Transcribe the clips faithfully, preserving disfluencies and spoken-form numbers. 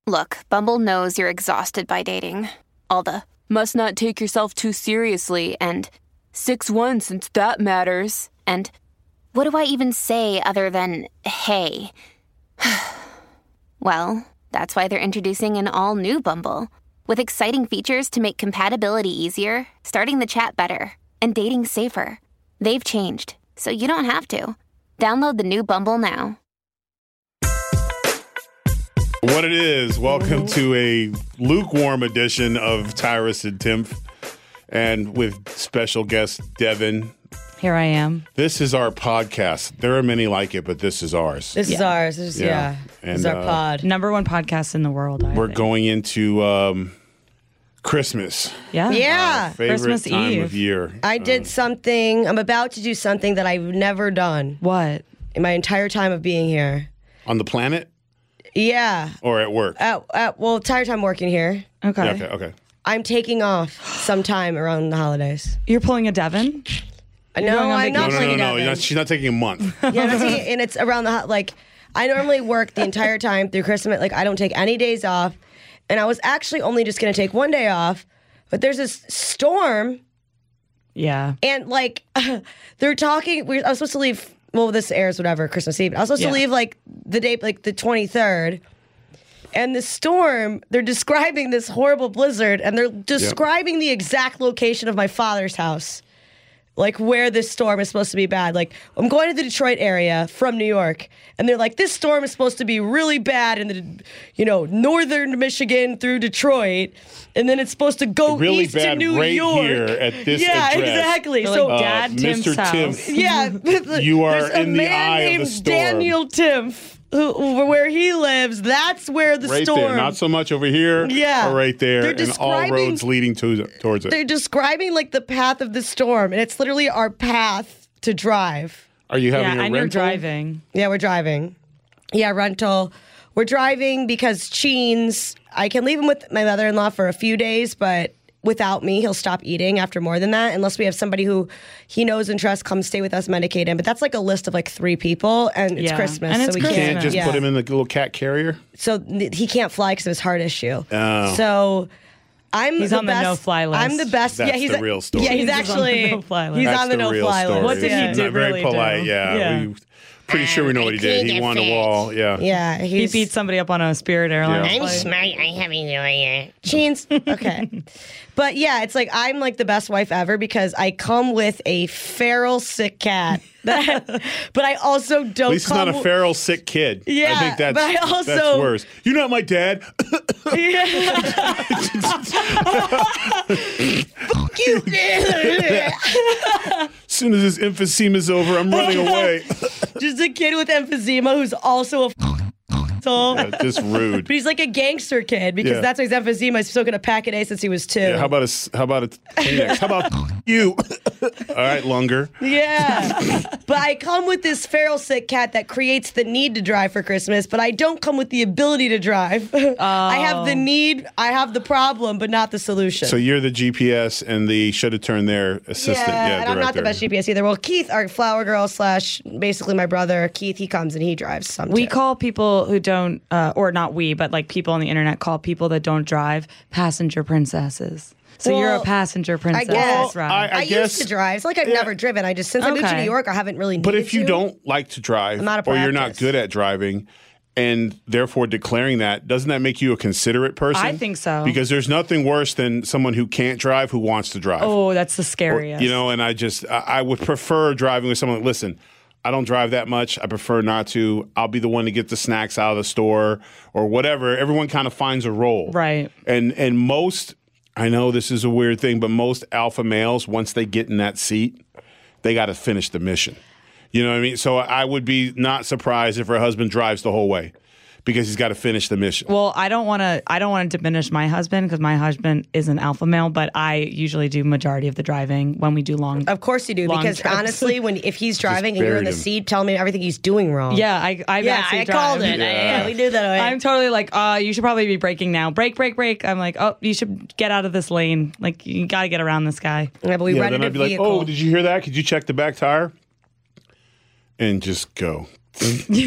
Look, Bumble knows you're exhausted by dating. All the must not take yourself too seriously and six one since that matters. And what do I even say other than hey? Well, that's why they're introducing an all-new Bumble with exciting features to make compatibility easier, starting the chat better, and dating safer. They've changed, so you don't have to. Download the new Bumble now. What it is, welcome to a lukewarm edition of Tyrus and Timph, and with special guest Devin. Here I am. This is our podcast. There are many like it, but this is ours. This yeah. is ours. This is, yeah. yeah. And, this is our uh, pod. Number one podcast in the world. I we're think. going into um, Christmas. Yeah. Yeah. Our favorite Christmas time Eve. of year. I did uh, something. I'm about to do something that I've never done. What? In my entire time of being here. On the planet? Yeah. Or at work? At, at, well, entire time working here. Okay. Yeah, okay, okay. I'm taking off sometime around the holidays. You're pulling a Devin? No, I'm No, not no, pulling no, a no. Devin. You're not, she's not taking a month. Yeah, I'm not taking, and it's around the ho- like. I normally work the entire time through Christmas. Like I don't take any days off, and I was actually only just going to take one day off, but there's this storm. Yeah. And like they're talking. We, I was supposed to leave. Well, this airs whatever Christmas Eve. I was supposed Yeah. to leave like the day, like the twenty-third. And the storm, they're describing this horrible blizzard, and they're describing yep. the exact location of my father's house. Like where this storm is supposed to be bad. Like I'm going to the Detroit area from New York, and they're like, this storm is supposed to be really bad in the, you know, northern Michigan through Detroit, and then it's supposed to go really east bad to New right York. here at this yeah, address. exactly. They're so like, Dad uh, Tim's Mister house. Timph. yeah, You are there's a in the man eye of named the storm. Daniel Timph. Who, where he lives, that's where the right storm. there, not so much over here. Yeah. Or right there, They're and all roads leading to towards it. They're describing like the path of the storm, and it's literally our path to drive. Are you having Yeah, a and rental? you're driving. Yeah, we're driving. Yeah, rental. We're driving because Cheens, I can leave him with my mother-in-law for a few days, but without me, he'll stop eating after more than that, unless we have somebody who he knows and trusts come stay with us, medicate him. But that's like a list of like three people, and it's Yeah. Christmas, And it's so we You Christmas. can't just yeah. put him in the little cat carrier? So th- he can't fly because of his heart issue. Oh. So I'm He's the on the best, no-fly list. I'm the best. That's yeah, he's the a- real story. Yeah, he's He's on the actually no-fly list. he's That's on the the real no-fly story. list. What did he yeah. do? Not very really polite, do? yeah. Yeah. We, pretty sure we know what he did. He won a wall, yeah. Yeah, He he's beat somebody up on a Spirit Airlines Yeah. I'm flight. smart. I have no idea. Cheens. Okay. But yeah, it's like I'm like the best wife ever because I come with a feral sick cat. That, but I also don't At least it's come not a w- feral sick kid. Yeah, I think that's, but I also- that's worse. You're not my dad. Fuck you. As soon as this emphysema is over, I'm running away. Just a kid with emphysema who's also a asshole. Yeah, just rude. But he's like a gangster kid because Yeah. that's why his emphysema. He's smoking a pack a day since he was two. Yeah, how about a s- how about a Kleenex? How about you? All right, Lunger. Yeah. But I come with this feral sick cat that creates the need to drive for Christmas, but I don't come with the ability to drive. I have the need, I have the problem, but not the solution. So you're the G P S and the should have turned there assistant. yeah, Yeah, and I'm not director. the best G P S either. Well, Keith, our flower girl slash basically my brother, Keith, he comes and he drives some We too. call people who don't, uh, or not we, but like people on the internet call people that don't drive passenger princesses. So you're a Well, passenger princess, guess. right? I- I, used guess- to drive. It's like I've yeah. never driven. I just, since I moved to Okay. New York, I haven't really needed But if you to. don't like to drive, I'm out of or you're not practice. good at driving, and therefore declaring that, doesn't that make you a considerate person? I think so. Because there's nothing worse than someone who can't drive who wants to drive. oh, that's the Or- scariest. you know, and I just I, I would prefer driving with someone. Listen, I don't drive that much. I prefer not to. I'll be the one to get the snacks out of the store or whatever. Everyone kind of finds a role, Right. And and most, I know this is a weird thing, but most alpha males, once they get in that seat, they got to finish the mission. You know what I mean? So I would be not surprised if her husband drives the whole way because he's got to finish the mission. Well, I don't want to. I don't want to diminish my husband because my husband is an alpha male, but I usually do majority of the driving when we do long. Of course you do, long because trips. honestly, when if he's driving and you're in buried the him. seat, tell me everything he's doing wrong. Yeah, I. I yeah, actually I drive. called it. Yeah. Yeah, we do that. Away. I'm totally like, uh, you should probably be braking now. Brake, brake, brake. I'm like, oh, you should get out of this lane. Like, you got to get around this guy. yeah, but we Yeah, rented then a I'd be like, vehicle. oh, did you hear that? Could you check the back tire? And just go.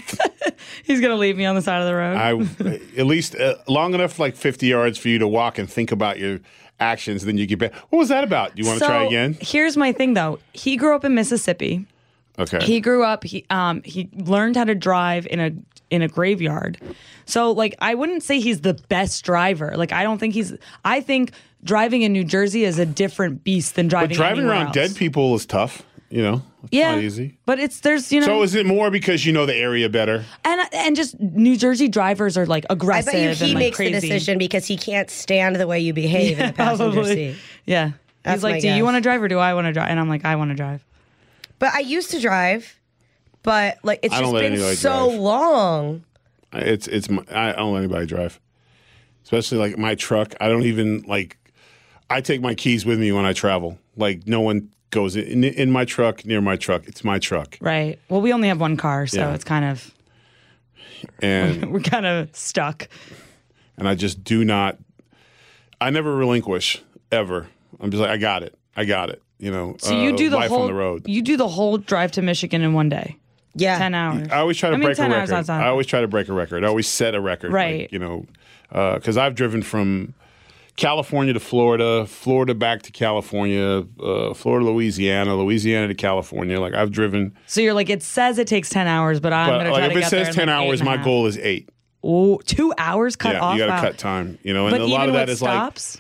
He's gonna leave me on the side of the road. I at least uh, long enough, like fifty yards, for you to walk and think about your actions. Then you get back. What was that about? You want to so, try again? Here's my thing, though. He grew up in Mississippi. Okay. He grew up. He um he learned how to drive in a in a graveyard. So like I wouldn't say he's the best driver. Like I don't think he's. I think driving in New Jersey is a different beast than driving. But driving anywhere around else. dead people is tough. You know, it's Yeah, not easy. But it's there's you know. So is it more because you know the area better? and and just New Jersey drivers are like I aggressive bet you and he like makes crazy. the decision because he can't stand the way you behave in the passenger Probably. seat. Yeah. That's He's like, my do guess. you want to drive or do I want to drive? And I'm like, I want to drive. But I used to drive, but like it's I don't just let been anybody so drive. long. It's it's. My, I don't let anybody drive, especially like my truck. I don't even like. I take my keys with me when I travel. Like no one goes in in my truck near my truck. It's my truck, Right. Well, we only have one car, so Yeah. it's kind of and we're kind of stuck. and I just do not. I never relinquish ever. I'm just like I got it. I got it. You know. So you uh, do the life whole on the road. You do the whole drive to Michigan in one day. Yeah. ten hours. I always try to I mean, break a ten hours record. outside. I always try to break a record. I always set a record. Right. Like, you know, because I've driven from California to Florida, Florida back to California, uh, Florida, Louisiana, Louisiana to California. Like I've driven. So you're like, it says it takes ten hours, but I'm But gonna like try if to it get there says in, ten like, eight hours, and a my half. goal is eight. Oh, two hours cut yeah, off. you got to Wow. cut time. You know, and But a even lot of that with is like stops,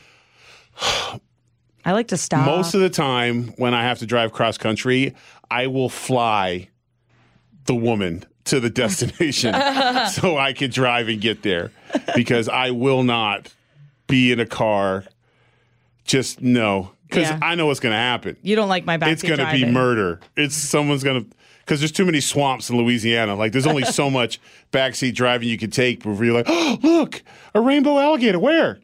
I like to stop. most of the time when I have to drive cross country, I will fly the woman to the destination so I can drive and get there because I will not be in a car. Just no, because Yeah. I know what's going to happen. You don't like my backseat It's going to be driving. murder. It's someone's going to because there's too many swamps in Louisiana. Like there's only so much backseat driving you can take before you're like, oh, look, a rainbow alligator. Where?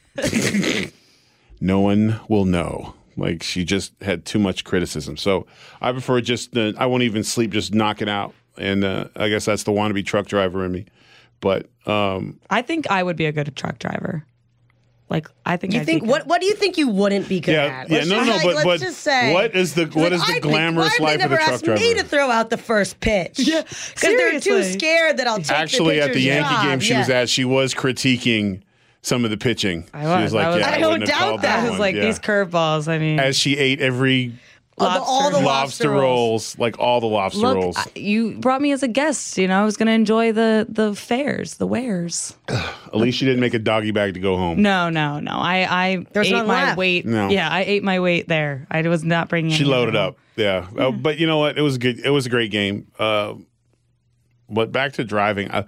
No one will know. Like she just had too much criticism. So I prefer just uh, I won't even sleep, just knock it out. And uh, I guess that's the wannabe truck driver in me. But um, I think I would be a good truck driver. Like I think You I'd think be what? What do you think you wouldn't be good yeah, at? yeah, Let's no, just, no, like, but let's but just say, what is the what Like, is the I think- glamorous why life have of they the never truck asked driver? me to throw out the first pitch? Yeah, because they're too seriously. scared that I'll take Actually, the at the pitcher's Yankee job. game she yeah. was at, she was critiquing some of the pitching. I She was. was like, I was- yeah, I I, don't wouldn't have doubt called that. I that was one. like yeah. these curveballs. I mean, As she ate every All the, all the Lobster. lobster, lobster rolls, like all the lobster look, rolls. I- you brought me as a guest. You know, I was going to enjoy the the fares, the wares. At least she didn't make a doggy bag to go home. No, no, no. I I There's ate none my left. weight. No. Yeah, I ate my weight there. I was not bringing. She any loaded home. up. Yeah. Uh, but you know what? It was good. It was a great game. Uh, but back to driving. I,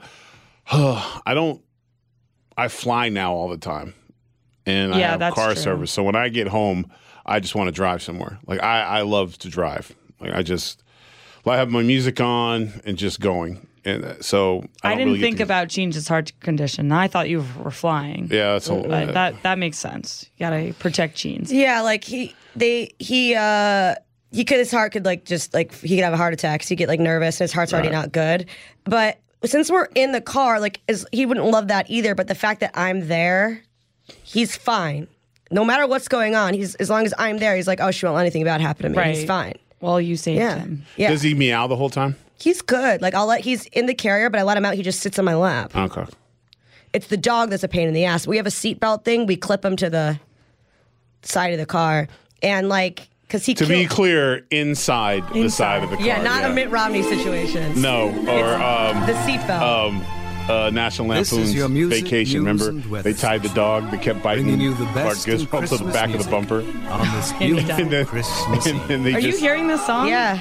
I don't. I fly now all the time, and I Yeah, have that's car true. service. So when I get home, I just want to drive somewhere. Like I, I love to drive. Like I just, I have my music on and just going. And uh, so I, I, don't didn't really get think to- about Jean's heart condition. I thought you were flying. Yeah, that's all. But that that makes sense. You gotta protect Jean's. Yeah, like he they he uh he could his heart could like just like he could have a heart attack. So he get like nervous and his heart's already Right. not good. But since we're in the car, like is he wouldn't love that either. But the fact that I'm there, he's fine. No matter what's going on, he's as long as I'm there, he's like, oh, she won't let anything bad happen to me. Right. He's fine. Well, you saved Yeah, him. yeah. Does he meow the whole time? He's good. Like I'll let he's in the carrier, but I let him out. He just sits on my lap. Okay. It's the dog that's a pain in the ass. We have a seatbelt thing. We clip him to the side of the car, and like because he To killed, be clear, inside, the side of the car. yeah, not a Mitt Romney situation. No, or um, the seatbelt. um, uh, National This is Lampoon's your music, Vacation. news, Remember, and weather they tied the dog that kept biting Bringing you the Clark best in Griswold to the Christmas back of the music. bumper. On this beautiful And then, Christmas and Eve. then they Are you just, hearing this song? yeah.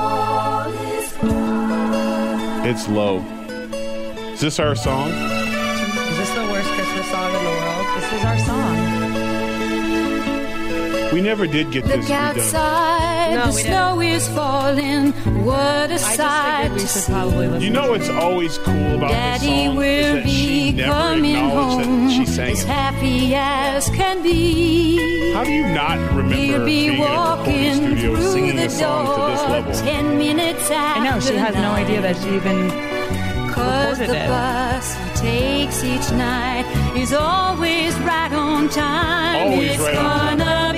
It's low. Is this our song? Is this the worst Christmas song in the world? This is our song. We never did get this Look redone. outside, No, the we snow is falling. What a I just sight figured we to should see. probably listen. You know what's always cool about Daddy this song will is that she be never coming acknowledged home that she sang as it. happy as can be. How do you not remember He'll be being in a recording walking studio through singing the a song to this door level? ten minutes after I know she has no idea that she even. Cause the recorded it. bus he takes each night is always right on time. Always it's right on gonna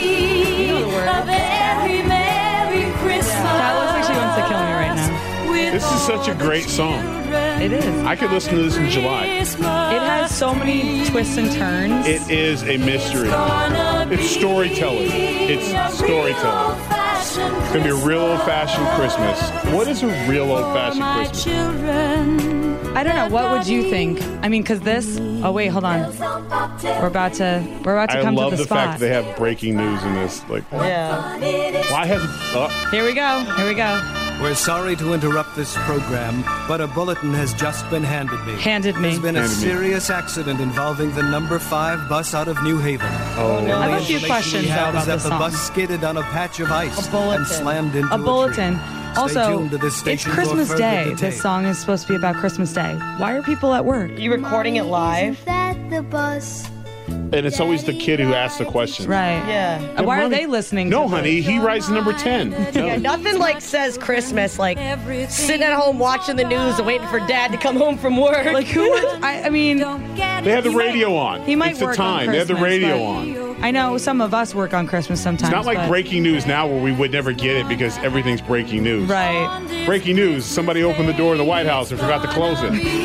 be know the words. a very Merry Christmas. That looks like she wants to kill me right now. With This is such a great song. It is. I could listen to this in July. It has so many twists and turns. It is a mystery. It's storytelling. It's storytelling. It's going to be a real old-fashioned Christmas. What is a real old-fashioned Christmas? I don't know. What would you think? I mean, because this... Oh, wait, hold on. We're about to We're about to I come love to the, the spot. fact that they have breaking news in this. Like, Yeah. why hasn't... Oh, Here we go. Here we go. We're sorry to interrupt this program, but a bulletin has just been handed me. Handed me. There's been a Handed me. serious accident involving the number five bus out of New Haven. oh. The I have a only few information questions, we have though, is about that this the song. bus skidded on a patch of ice A bulletin. and slammed into A bulletin. tree. Stay Also, tuned to this it's station for Christmas further Day. details. This song is supposed to be about Christmas Day. Why are people at work? You recording it live? That the bus. And it's always the kid who asks the question. Right. Yeah. Uh, Why are Honey- they listening? No, to honey, he writes number ten. Yeah, No. nothing like says Christmas, like sitting at home watching the news and waiting for dad to come home from work. Like who? Would, I, I mean, They have the radio on. he might it's the work time. on They have the Christmas, radio but on. I know some of us work on Christmas sometimes. It's not like but- breaking news now where we would never get it because everything's breaking news. Right. Breaking news. Somebody opened the door of the White House and forgot to close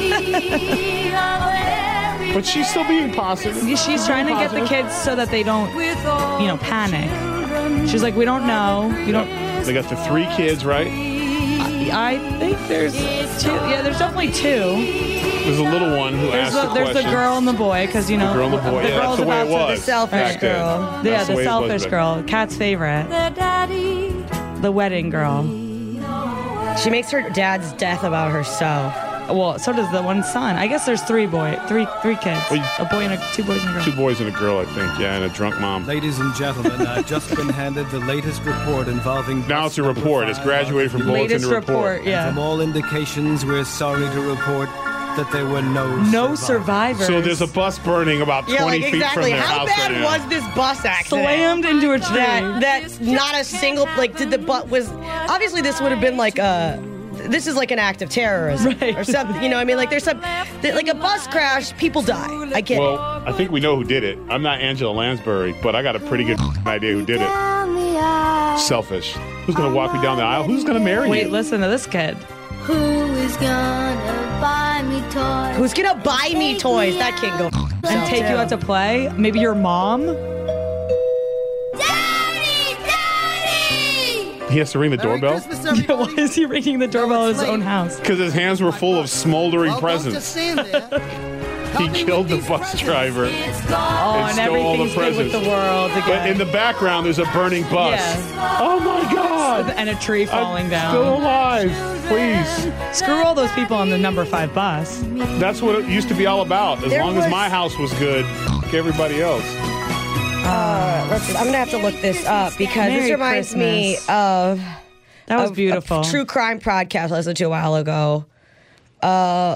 it. But she's still being positive. She's trying to get the kids so that they don't, you know, panic. She's like, we don't know. We don't. They got the three kids, right? I think there's two. Yeah, there's definitely two. There's a little one who There's, asked the, the there's the question. girl and the boy, because you know The girl and the boy. the Yeah, that's girl's the way about it to- was. The selfish back then. girl. That's Yeah, the the way it was selfish back girl, Kat's favorite, the wedding girl. She makes her dad's death about herself. Well, so does the one son. I guess there's three boy, three three kids, Well, you- a boy and a two boys and a girl. Two boys and a girl, I think. Yeah, and a drunk mom. Ladies and gentlemen, I've just been handed the latest report involving... Now bus it's a number report. It's five graduated from out of New bulletin Latest to report. report, From yeah. all indications, we're sorry to report that there were no No survivors. survivors. So there's a bus burning about Yeah, twenty like feet exactly. from their How house bad right now. was this bus accident? slammed into a tree. That that not a single like did the bus was obviously this would have been like a this is like an act of terrorism Right. or something. You know, what I mean, like there's some like a bus crash, people die. I get Well, it. I think we know who did it. I'm not Angela Lansbury, but I got a pretty good idea who did it. Down the aisle. Selfish. Who's going to walk me down the aisle? Who's going to marry Wait, you? listen to this kid. Who is gonna buy me toys? Who's gonna buy me toys? That kid go And take you out to play? Maybe your mom? Daddy! Daddy! He has to ring the doorbell Why is he ringing the doorbell at his own house? because his hands were full of smoldering presents. stand there. He killed the bus driver. Oh, and stole all the everything's good with presents. the world again. But in the background, there's a burning bus. Yeah. Oh my God! and a tree falling I'm down. Still alive, please. Screw all those people on the number five bus. That's what it used to be all about. As There long was- as my house was good, f- everybody else. Uh, let's, I'm gonna have to look this up because Merry this reminds me Christmas. of That was of beautiful. a true crime podcast I listened to a while ago. Uh,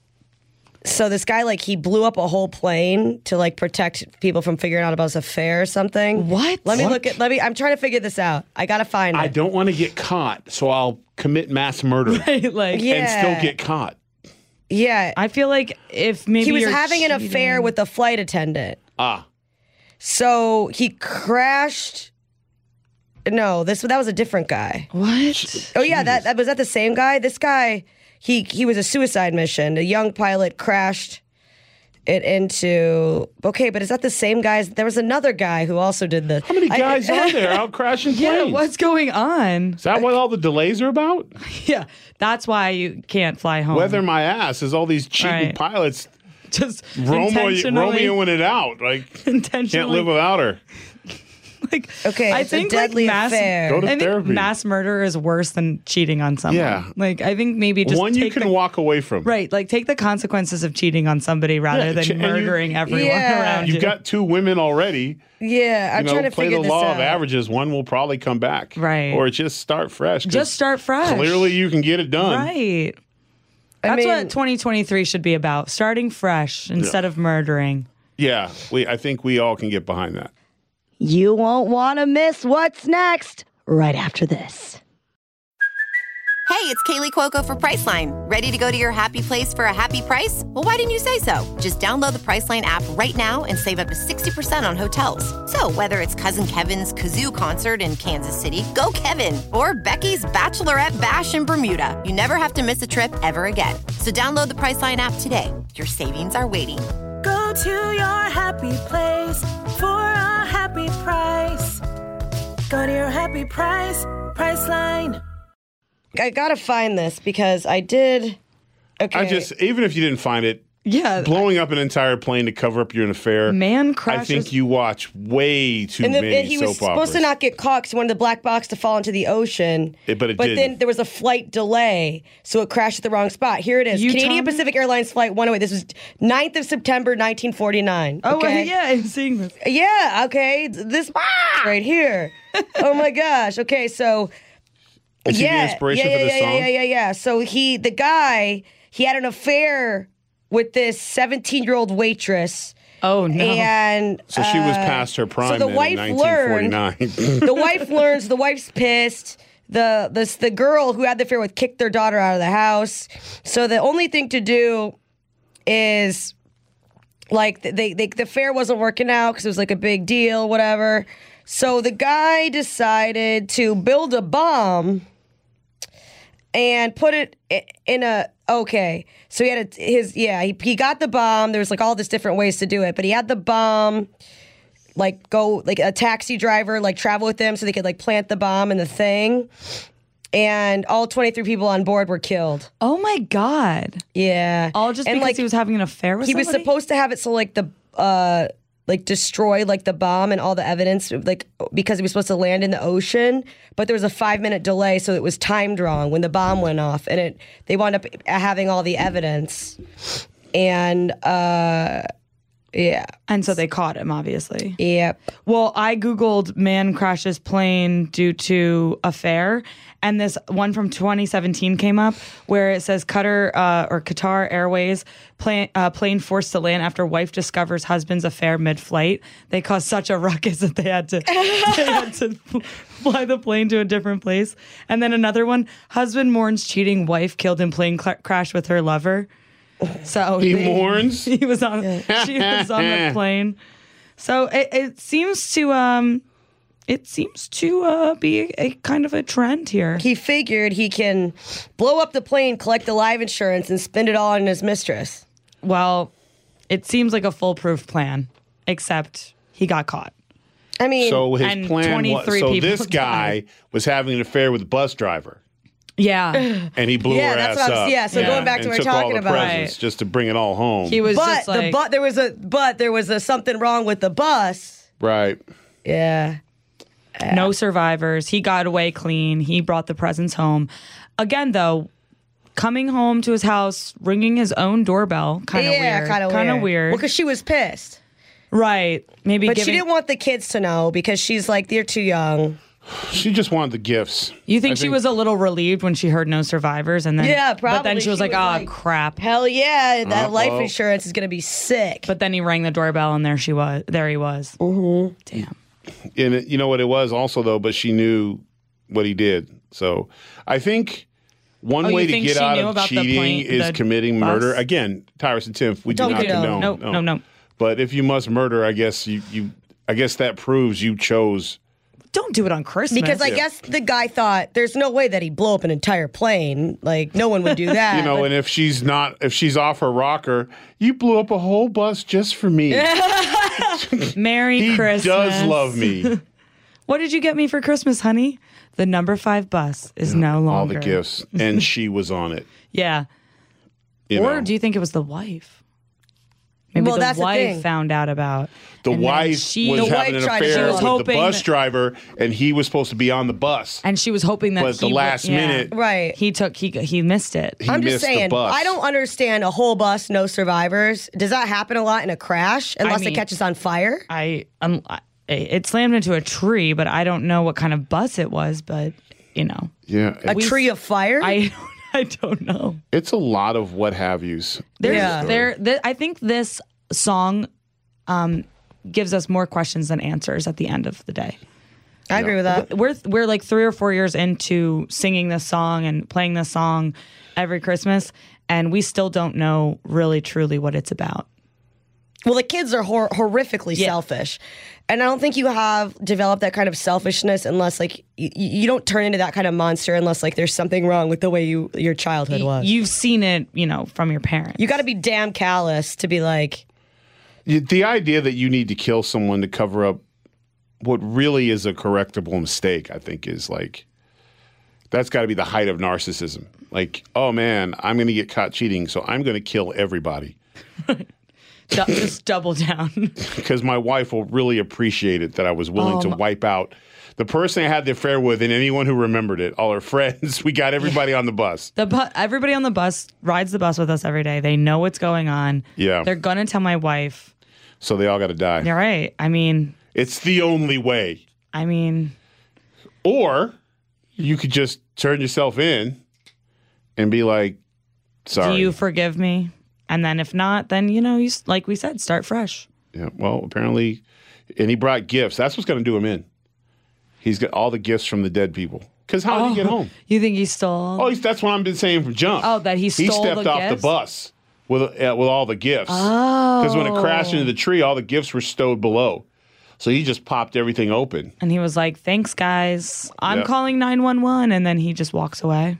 so this guy like he blew up a whole plane to like protect people from figuring out about his affair or something. What? Let me What? look at. Let me. I'm trying to figure this out. I gotta find it. I don't want to get caught, so I'll commit mass murder like, Yeah. and still get caught. Yeah, I feel like if maybe he was you're having an cheating- affair with a flight attendant. Ah, So he crashed. No, this that was a different guy. What? Oh yeah, that, that was that the same guy. This guy, he he was a suicide mission. A young pilot crashed it into. Okay, but is that the same guys? There was another guy who also did the. how many guys are there out crashing planes? Yeah, what's going on? Is that what all the delays are about? Yeah, that's why you can't fly home. Weather my ass is all these cheating Right. pilots just Romeo, intentionally, Romeoing it out. Like, can't intentionally. live without her. Like, Okay, I it's a think deadly like mass, affair. Go to I think therapy. mass murder is worse than cheating on someone. Yeah. Like I think maybe just One you take can the, walk away from. right, like take the consequences of cheating on somebody rather Yeah, than ch- and you- murdering everyone Yeah. around you. You've got two women already. Yeah, I'm you know, trying to play figure the this law out. of averages. One will probably come back. Right. Or just start fresh. 'cause Just start fresh. Clearly, you can get it done. Right. I That's mean- what twenty twenty-three should be about. Starting fresh instead of murdering. Yeah, we. I think we all can get behind that. You won't want to miss what's next right after this. Hey, it's Kaylee Cuoco for Priceline. Ready to go to your happy place for a happy price? Well, why didn't you say so? Just download the Priceline app right now and save up to sixty percent on hotels. So whether it's Cousin Kevin's Kazoo Concert in Kansas City, go Kevin, or Becky's Bachelorette Bash in Bermuda, you never have to miss a trip ever again. So download the Priceline app today. Your savings are waiting. Go to your happy place for a happy price. Go to your happy price, Priceline. I gotta find this because I did. Okay. I just, even if you didn't find it, Yeah. blowing up an entire plane to cover up your affair. Man I crashes. think you watch way too and, the, many and he was soap supposed operas. to not get caught because he wanted the black box to fall into the ocean. It- but it But didn't. then there was a flight delay, so it crashed at the wrong spot. Here it is. You Canadian tell me? Pacific Airlines Flight one oh eight. This was ninth of September, nineteen forty-nine. Oh, okay? wait, yeah, I'm seeing this. Yeah, okay. This right here. Oh my gosh. Okay, so Is he yeah, the inspiration yeah, for yeah, this yeah, song? yeah, yeah, yeah. So he, the guy, he had an affair with this seventeen-year-old waitress. Oh, no. And So she was uh, past her prime so the then wife in nineteen forty-nine. learned. The wife learns. The wife's pissed. The this the girl who had the affair with kicked their daughter out of the house. So the only thing to do is like they, they the affair wasn't working out because it was like a big deal, whatever. So the guy decided to build a bomb and put it i- in a okay. So he had a, his yeah he he got the bomb. There was like all this different ways to do it, but he had the bomb. Like go like a taxi driver like travel with them so they could like plant the bomb in the thing, and all twenty-three people on board were killed. Oh, my God. Yeah, All just and because like he was having an affair with he was somebody? supposed to have it so like the uh like destroy like the bomb and all the evidence like because he was supposed to land in the ocean, but there was a five minute delay, so it was timed wrong when the bomb went off, and it they wound up having all the evidence, and uh yeah, And so they caught him, obviously. yep. Well, I Googled man crashes plane due to affair, and this one from twenty seventeen came up where it says Qatar uh, or Qatar Airways plane, uh, plane forced to land after wife discovers husband's affair mid-flight. They caused such a ruckus that they had to they had to fly the plane to a different place. And then another one, husband mourns cheating wife killed in plane cl- crash with her lover. So He they- mourns? He was on. She was on the plane. So it, it seems to um, it seems to uh, be a, a kind of a trend here. He figured he can blow up the plane, collect the life insurance, and spend it all on his mistress. Well, it seems like a foolproof plan, except he got caught. I mean, So his And plan was, twenty-three so people this guy died. was having an affair with the bus driver, Yeah, and he blew Yeah, her that's ass what I was- up. yeah, so going back to and what we're took all talking the about. presents Right. just to bring it all home. he was but just like, the but there was a but there was a something wrong with the bus. right. Yeah. no survivors. He got away clean. He brought the presents home. Again, though, coming home to his house, ringing his own doorbell, kind of yeah, weird. kind of weird. Kind of weird. Well, because she was pissed. Right. Maybe But giving, she didn't want the kids to know because she's like, they're too young. She just wanted the gifts. You think I she was a little relieved when she heard no survivors, and then Yeah, But then probably. she was She like, was "Oh like- crap!" Hell yeah, that Uh, life well. insurance is going to be sick. But then he rang the doorbell, and there she was. There he was. Mm-hmm. Damn. And it, you know what it was also though, but she knew what he did. So I think one Oh, you way to think get she out knew of about the cheating plane- is the committing bus? murder. Again, Tyrus and Tiff, we do Don't not condone. condone. No, no, no. But if you must murder, I guess you, you I guess that proves you chose. Don't do it on Christmas. because I guess the guy thought there's no way that he'd blow up an entire plane. Like, no one would do that. You know, But- and if she's not, if she's off her rocker, you blew up a whole bus just for me. Merry he Christmas. does love me. What did you get me for Christmas, honey? The number five bus is no longer. All the gifts, and she was on it. Yeah. You Or know. do you think it was the wife? Maybe Well, the that's the wife thing. found out about. The and then wife she, was The having wife an tried to- affair She was with the hoping bus that- driver, and he was supposed to be on the bus. and she was hoping that But at the he would- last yeah. minute- right. he took he he missed it. He I'm just missed the saying, bus. I don't understand a whole bus, no survivors. Does that happen a lot in a crash unless mean- it catches on fire? I um I, it slammed into a tree, but I don't know what kind of bus it was. But you know, Yeah, A tree of fire? I I don't know. it's a lot of what have yous. There's, Yeah. there. Th- I think this song um, gives us more questions than answers at the end of the day. I agree with that. We're we're like three or four years into singing this song and playing this song every Christmas, and we still don't know really truly what it's about. Well, the kids are hor- horrifically Yeah. selfish. And I don't think you have developed that kind of selfishness unless, like, y- you don't turn into that kind of monster unless, like, there's something wrong with the way you your childhood was. You've seen it, you know, from your parents. You got to be damn callous to be like, You- The idea that you need to kill someone to cover up what really is a correctable mistake, I think, is like, that's got to be the height of narcissism. Like, oh man, I'm going to get caught cheating, so I'm going to kill everybody. Du- just double down. Because my wife will really appreciate it that I was willing Oh, to my- wipe out the person I had the affair with and anyone who remembered it, all her friends. We got everybody on the bus. The bu- everybody on the bus rides the bus with us every day. They know what's going on. Yeah. They're gonna tell my wife. So they all got to die. You're right. I mean, It's the only way. I mean, Or you could just turn yourself in and be like, sorry. do you forgive me? And then if not, then you know, you s- like we said, start fresh. Yeah, well, apparently, and he brought gifts. That's what's going to do him in. He's got all the gifts from the dead people. Because how did he get home? You think he stole? Oh, he's, that's what I've been saying from jump. Oh, that he stole He stepped the off gifts? the bus with uh, with all the gifts. Oh. Because when it crashed into the tree, all the gifts were stowed below. So he just popped everything open. And he was like, "Thanks, guys. I'm Yeah. calling nine one one." And then he just walks away.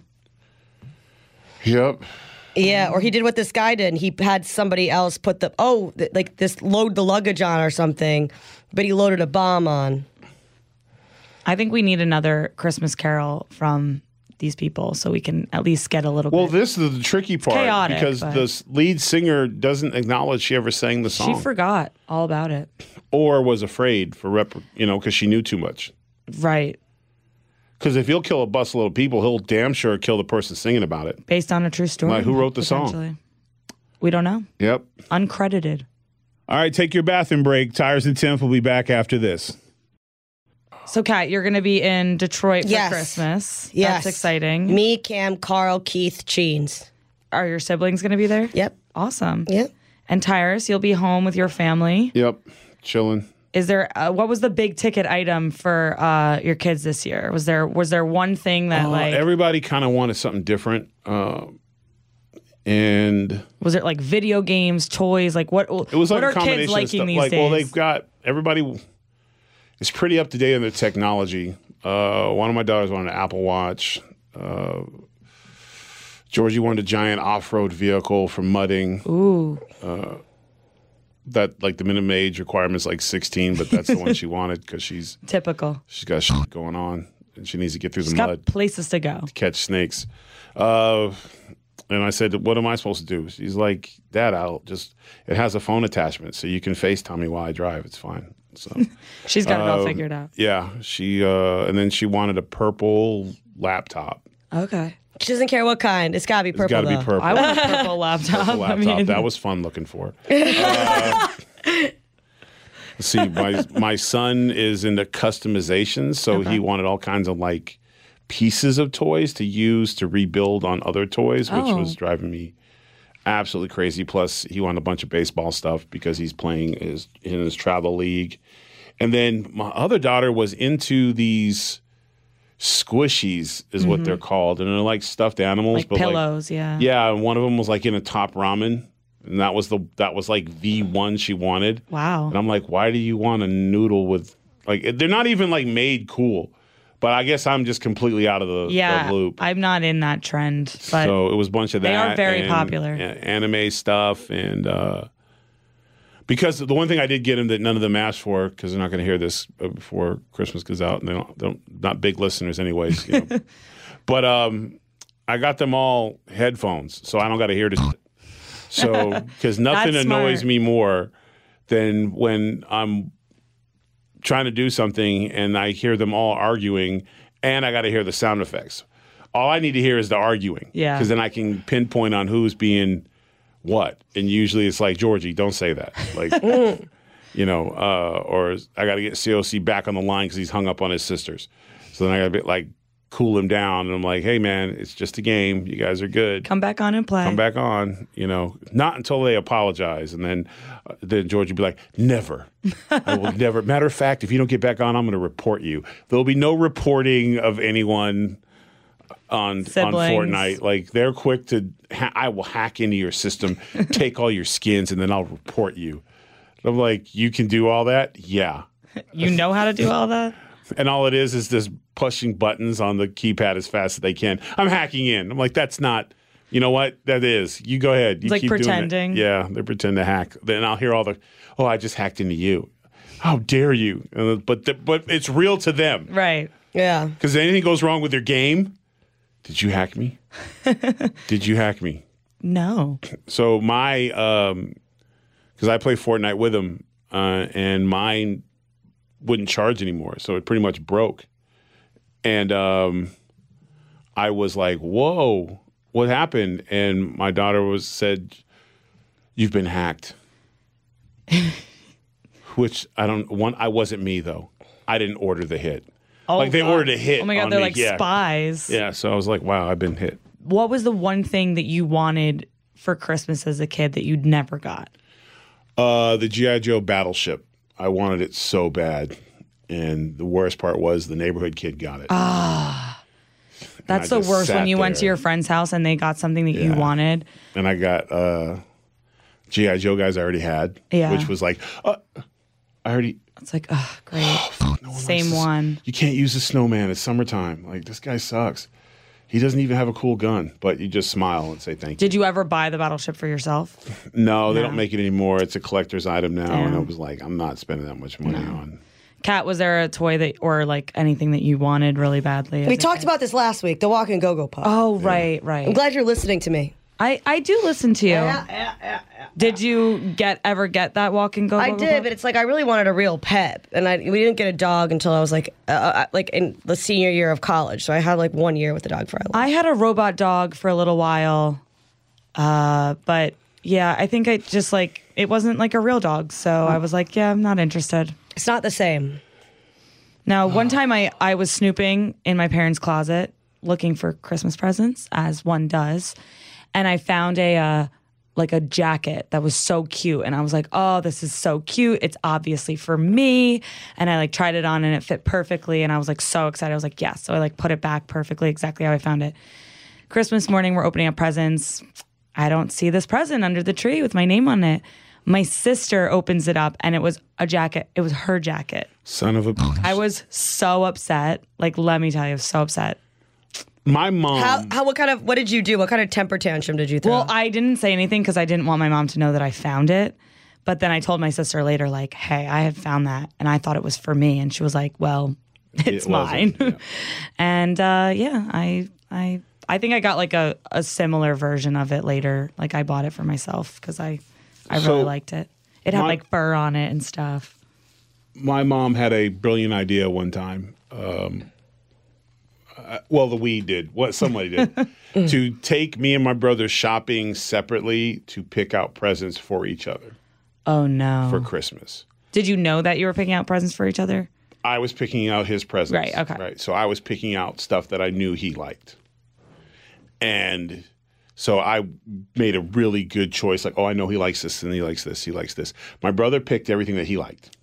Yep. yeah, or he did what this guy did. And he had somebody else put the, oh, th- like this load the luggage on or something, but he loaded a bomb on. I think we need another Christmas Carol from these people so we can at least get a little Well, bit. this is the tricky part chaotic, because but- the s- lead singer doesn't acknowledge she ever sang the song She forgot all about it. or was afraid for rep, you know, because she knew too much. Right. Because if he'll kill a busload of people, he'll damn sure kill the person singing about it. Based on a true story. Like, who wrote the song? potentially. We don't know. Yep. Uncredited. All right, take your bathroom break. Tires and Temp will be back after this. So, Kat, you're going to be in Detroit for Yes. Christmas. Yes. That's exciting. Me, Cam, Carl, Keith, Cheens. Are your siblings going to be there? Yep. Awesome. Yep. And Tyrus, you'll be home with your family. Yep, chilling. Is there uh, what was the big ticket item for uh, your kids this year? Was there was there one thing that Uh, like everybody kind of wanted something different. Uh, and was it like video games, toys? Like what? it was like what a are combination kids of liking stuff. these Like, days? well, they've got everybody is pretty up to date on their technology. Uh, one of my daughters wanted an Apple Watch. Uh, Georgie wanted a giant off-road vehicle for mudding. Ooh. Uh, that like the minimum age requirement is like sixteen, but that's the one she wanted because she's Typical. she's got shit going on and she needs to get through She's the got mud. places to go. Catch snakes. Uh, and I said, what am I supposed to do? She's like, Dad, I'll just, it has a phone attachment so you can FaceTime me while I drive. It's fine. So She's got it all uh, figured out. Yeah. She, uh, and then she wanted a purple laptop. Okay. She doesn't care what kind. It's got to be It's purple, got to be though. purple. I want a purple laptop. Purple I laptop. mean, That was fun looking for. Uh, let's see, my, my son is into customizations, so he wanted all kinds of like pieces of toys to use to rebuild on other toys, which Oh. was driving me absolutely crazy. Plus, he wanted a bunch of baseball stuff because he's playing his, in his travel league. And then my other daughter was into these squishies, is what they're called, and they're like stuffed animals, like but like pillows, yeah. yeah, and one of them was like in a top ramen, and that was the that was like the one she wanted. Wow. And I'm like, why do you want a noodle with like they're not even like made cool, but I guess I'm just completely out of the, Yeah, the loop. I'm not in that trend, but So it was a bunch of that. they are very and, popular. uh, anime stuff, and uh, because the one thing I did get him that none of them asked for, because they're not going to hear this before Christmas goes out, and they don't, they don't not big listeners anyways. You know. But um, I got them all headphones, so I don't got to hear this. So because nothing That's annoys smart. me more than when I'm trying to do something and I hear them all arguing, and I got to hear the sound effects. All I need to hear is the arguing. Yeah. Because then I can pinpoint on who's being what. And usually it's like, Georgie, don't say that. Like, you know, uh, or I got to get C O C back on the line because he's hung up on his sisters. So then I got to be like, cool him down. And I'm like, hey, man, it's just a game. You guys are good. Come back on and play. Come back on. You know, not until they apologize. And then, uh, then George would be like, never. I will never. Matter of fact, if you don't get back on, I'm going to report you. There'll be no reporting of anyone on Siblings. on Fortnite. Like, they're quick to, ha- I will hack into your system, take all your skins, and then I'll report you. I'm like, you can do all that? Yeah. You know how to do all that? And all it is is just pushing buttons on the keypad as fast as they can. I'm hacking in. I'm like, that's not, you know what? That is. You go ahead. You It's like keep pretending. Doing it. Yeah, they pretend to hack. Then I'll hear all the, oh, I just hacked into you. How dare you? Uh, But the, but it's real to them. Right. Yeah. Because anything goes wrong with their game, did you hack me? Did you hack me? No. So my, um, because I play Fortnite with them, uh, and mine wouldn't charge anymore, so it pretty much broke. And um, I was like, "Whoa, what happened?" And my daughter was said, "You've been hacked." Which I don't. One, I wasn't me though. I didn't order the hit. Oh, like they God. ordered a hit. Oh my God, on they're me. like yeah. spies. Yeah. So I was like, "Wow, I've been hit." What was the one thing that you wanted for Christmas as a kid that you'd never got? Uh, the G I. Joe Battleship. I wanted it so bad. And the worst part was the neighborhood kid got it. Ah. That's I the just worst when sat you went there. to your friend's house and they got something that you Yeah. wanted. And I got uh, G I. Joe guys I already had, Yeah. which was like, uh, I already. It's like, oh, great. No one Same likes this. one. You can't use the snowman. It's summertime. Like, this guy sucks. He doesn't even have a cool gun, but you just smile and say thank you. Did you ever buy the battleship for yourself? No, they No. don't make it anymore. It's a collector's item now. And I Damn. was like, I'm not spending that much money on. Kat, was there a toy that, or like anything that you wanted really badly? as We a talked kid? about this last week, the walking go-go pup. Oh, right, right. I'm glad you're listening to me. I, I do listen to you. Did you get ever get that walk and go? I go, go, did, go? but it's like I really wanted a real pet, and I we didn't get a dog until I was like uh, uh, like in the senior year of college. So I had like one year with the dog for a while. I had a robot dog for a little while, uh, but yeah, I think I just like it wasn't like a real dog, so I was like, yeah, I'm not interested. It's not the same. Now, one time I I was snooping in my parents' closet looking for Christmas presents, as one does, and I found a uh, like a jacket that was so cute, and I was like, oh, this is so cute. It's obviously for me, and I like tried it on, and it fit perfectly, and I was like so excited. I was like, yes. So I like put it back perfectly, exactly how I found it. Christmas morning, we're opening up presents. I don't see this present under the tree with my name on it. My sister opens it up, and it was a jacket. It was her jacket. Son of a. I was so upset. Like, let me tell you, I was so upset. My mom. How how what kind of what did you do? What kind of temper tantrum did you throw? Well, I didn't say anything because I didn't want my mom to know that I found it. But then I told my sister later, like, hey, I had found that, and I thought it was for me. And she was like, well, it's It mine. wasn't, yeah. And uh, yeah, I I I think I got like a, a similar version of it later. Like I bought it for myself because I I So, really liked it. It had my- like fur on it and stuff. My mom had a brilliant idea one time. Um, uh, well, the we did. What somebody did to take me and my brother shopping separately to pick out presents for each other Oh no! for Christmas. Did you know that you were picking out presents for each other? I was picking out his presents. Right, okay. Right. So I was picking out stuff that I knew he liked. And so I made a really good choice. Like, oh, I know he likes this and he likes this. He likes this. My brother picked everything that he liked.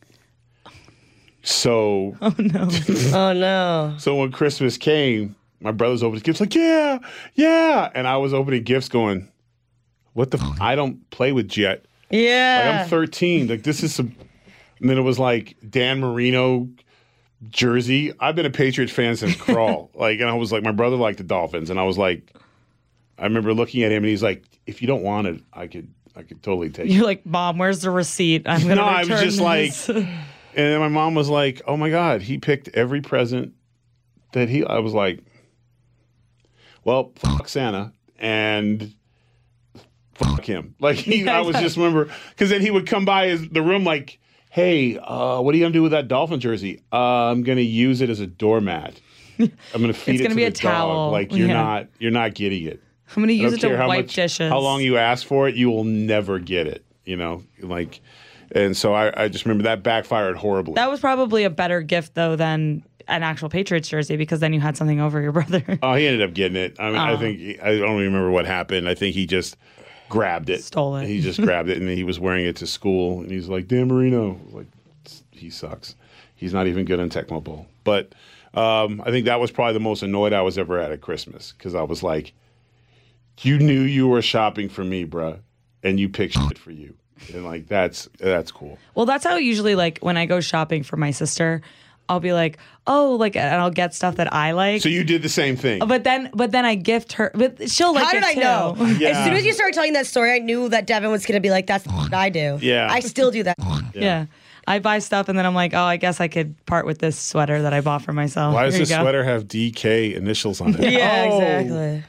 So, Oh no! oh no. so when Christmas came, my brother's opening gifts like, yeah, yeah. And I was opening gifts going, what the f- I don't play with Jet. Like, Yeah. I'm thirteen. Like, this is some. And then it was like Dan Marino jersey. I've been a Patriots fan since crawl. Like, and I was like, my brother liked the Dolphins, and I was like, I remember looking at him, and he's like, if you don't want it, I could, I could totally take it. You're like, Mom, where's the receipt? I'm gonna No, I return was just this. like, and then my mom was like, oh my God, he picked every present that he. I was like, well, fuck Santa and. Fuck him. Like, he, I was just remember, because then he would come by his, the room like, hey, uh, what are you going to do with that Dolphin jersey? Uh, I'm going to use it as a doormat. I'm going to feed It's it gonna to be the a towel. dog. Like, you're Yeah. not, you're not getting it. I'm gonna I use don't it to care how wipe much, dishes. how long you ask for it, you will never get it. You know, like, And so I, I just remember that backfired horribly. That was probably a better gift, though, than an actual Patriots jersey, because then you had something over your brother. Oh, he ended up getting it. I mean, Oh. I think, he, I don't remember what happened. I think he just grabbed it. Stole it. He just grabbed it, and he was wearing it to school. And he's like, Dan Marino. Like, he sucks. He's not even good on Tecmo Bowl. But um, I think that was probably the most annoyed I was ever at at Christmas, because I was like, you knew you were shopping for me, bruh, and you picked shit for you. And like, that's that's cool. Well, that's how usually, like, when I go shopping for my sister, I'll be like, oh, like, and I'll get stuff that I like. So you did the same thing. But then, but then I gift her. But she'll like How it did I too. know? Yeah. As soon as you started telling that story, I knew that Devin was going to be like, that's what I do. Yeah. I still do that. Yeah. I buy stuff and then I'm like, oh, I guess I could part with this sweater that I bought for myself. Why does Here this you go. sweater have D K initials on it? Yeah, Oh. exactly.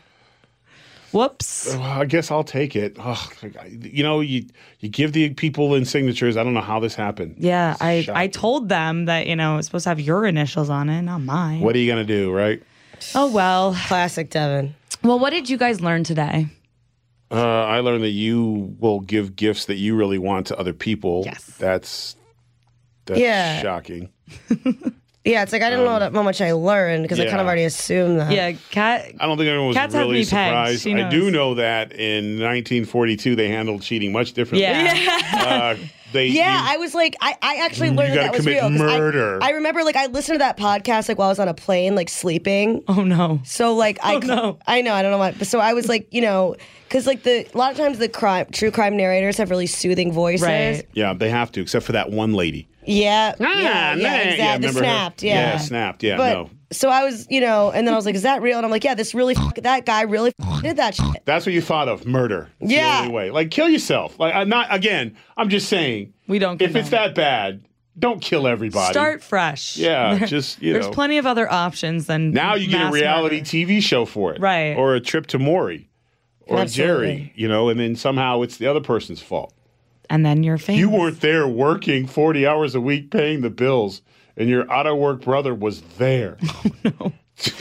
Whoops. Well, I guess I'll take it. Oh, you know, you you give the people in signatures. I don't know how this happened. Yeah, I, I Shocking. told them that, you know, it's supposed to have your initials on it, not mine. What are you gonna do, right? Oh, well. Classic Devin. Well, what did you guys learn today? Uh, I learned that you will give gifts that you really want to other people. Yes. That's that's Yeah. shocking. Yeah, it's like I didn't know what- how much I learned because I kind of yeah. already assumed that. Yeah, Kat. I don't think everyone was Cats have really me pegged. surprised. She I do knows. know that in nineteen forty-two they handled cheating much differently. Yeah. Uh, they, Yeah, you- I was like, I, I actually You learned that, gotta that was commit real. 'cause I- murder. I, remember, like, I listened to that podcast like while I was on a plane, like sleeping. Oh, no. So like I, Oh, no. I know I don't know why. So I was like, you know, because like the a lot of times the crime true crime narrators have really soothing voices. Right. yeah, they have to, except for that one lady. Yeah, Ah, yeah, yeah, nah. exactly. Yeah, the remember her? snapped, yeah. Yeah, snapped, yeah, But no. so I was, you know, and then I was like, is that real? And I'm like, yeah, this really f- that guy really f- did that shit. That's what you thought of, murder. It's Yeah. the only way. Like, kill yourself. Like, I'm not, again, I'm just saying. We don't If it's condone that bad, don't kill everybody. Start fresh. Yeah, just, you There's know. plenty of other options than Now you get a mass reality murder. T V show for it. Right. Or a trip to Maury. Or Absolutely. Jerry, you know, and then somehow it's the other person's fault. And then you're famous. You weren't there working forty hours a week paying the bills, and your out of work brother was there. Oh, no.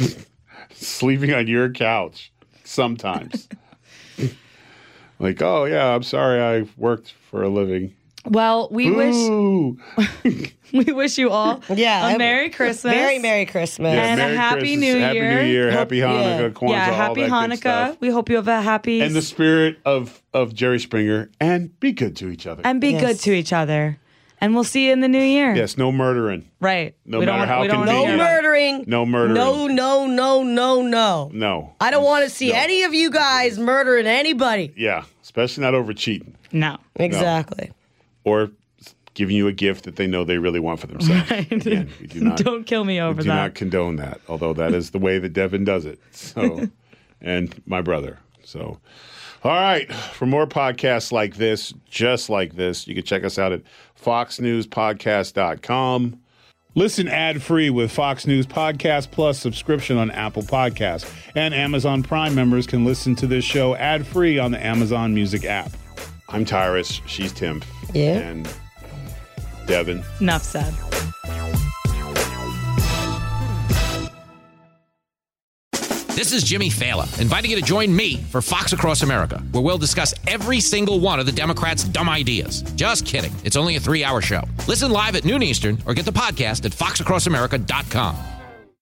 Sleeping on your couch sometimes. Like, oh, yeah, I'm sorry I worked for a living. Well, we wish Ooh. we wish you all Yeah, a I- Merry Christmas. Very Merry Christmas. And a Merry Happy Christmas, New Happy Year. New Year, Hope- Happy Hanukkah, yeah. Kwanzaa, Yeah, all Happy that good Hanukkah. stuff. We hope you have a happy In the spirit of, of Jerry Springer, and be good to each other. and be Yes. good to each other. And we'll see you in the new year. Yes, no murdering. Right. No we matter don't, how we don't convenient. No wanna hear about- murdering. No murdering. No, no, no, no, no. No. I don't want to see No. any of you guys murdering anybody. Yeah, especially not over cheating. No. Exactly. Or giving you a gift that they know they really want for themselves. Again, we do not, Don't kill me we over do that. not condone that, although that is the way that Devin does it. So, and my brother. So, all right. For more podcasts like this, just like this, you can check us out at fox news podcast dot com. Listen ad-free with Fox News Podcast Plus subscription on Apple Podcasts. And Amazon Prime members can listen to this show ad-free on the Amazon Music app. I'm Tyrus. She's Tim. Yeah. And Devin. Enough said. This is Jimmy Fallon, inviting you to join me for Fox Across America, where we'll discuss every single one of the Democrats' dumb ideas. Just kidding. It's only a three-hour show. Listen live at noon Eastern or get the podcast at fox across america dot com.